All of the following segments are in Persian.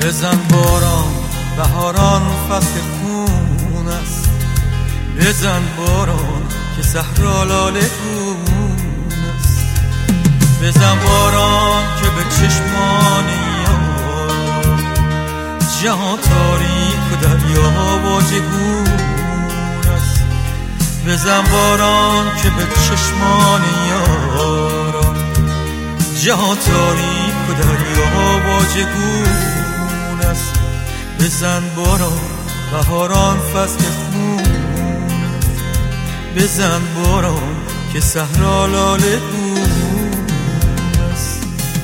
بزن باران بهاران فصل خون است، بزن باران که صحرا لاله گون است، بزن باران که به چشمان یار جهان تاریک و دریا واژگون است، بزن باران که به چشمان یار جهان تاریک و دریا واژگون است، بزن باران بهاران فصل خون است، بزن باران که صحرا لاله گون است.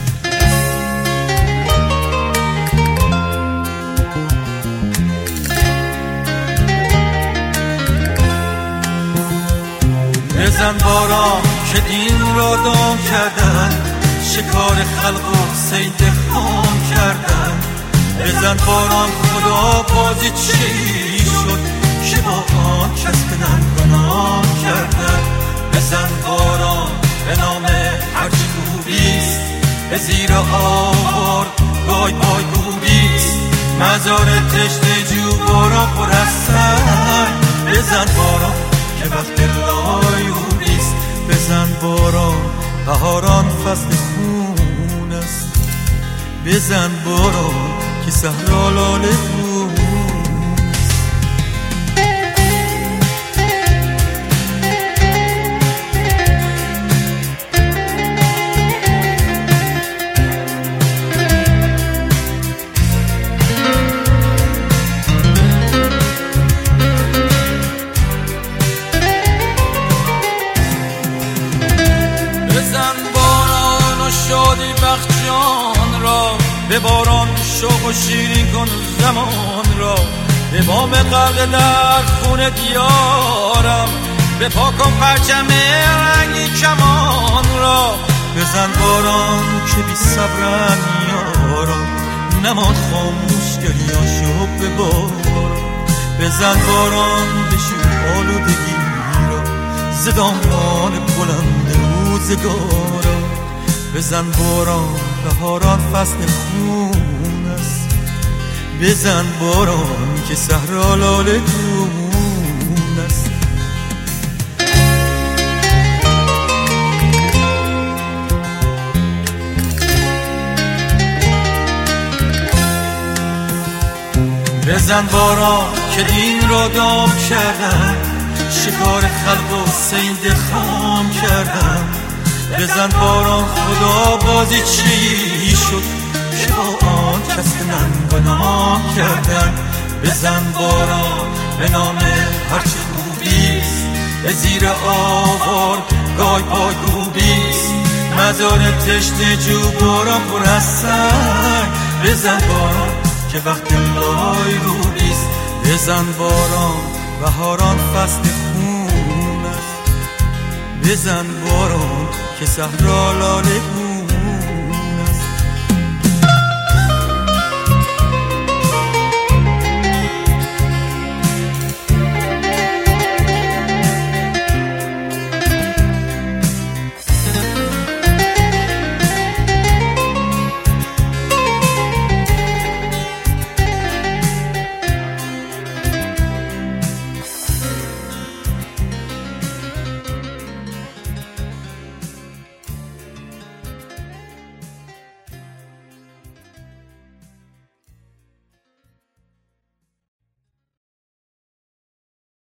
بزن باران که دین را دام کردن، شکار خلق و صید خام کردن، بزن باران خدا بازی چی شد که با آن کس کنن گناه کردن، بزن باران به نام هرچی خوبیست، به زیر آوار بای بای گوبیست، مزار تشت جو باران پر از سنگ، بزن باران که وقت لایونیست، بزن باران بهاران فصل خون است، بزن باران که صحرا لاله گون است. بزن باران و شادی بخش جان را، به باران شوق و شیرین کن زمان را، به بام غرق در خون دیارم، به پاک کن پرچم رنگی کمان را، بزن باران که بی صبرن یارم، نماد خاموش گریاشو به باران، بزن باران بشور آلودگی را، زدامان بلند روزگارا، بزن باران بهاران فصل خون است، بزن باران که صحرا لاله گون است. بزن باران که دین را دام کردن، شکار خلق و صید خام کردن، بزن باران خدا بازی چی شد که با آن کس کنن گناه کردن، بزن باران به نام هرچی خوبیست، به زیر آوار گای پای گوبیست، مزار تشت جو باران پر از سنگ، بزن باران که وقت لای روبیست، بزن باران بهاران فصل خون است، بزن باران که صحرا لاله گون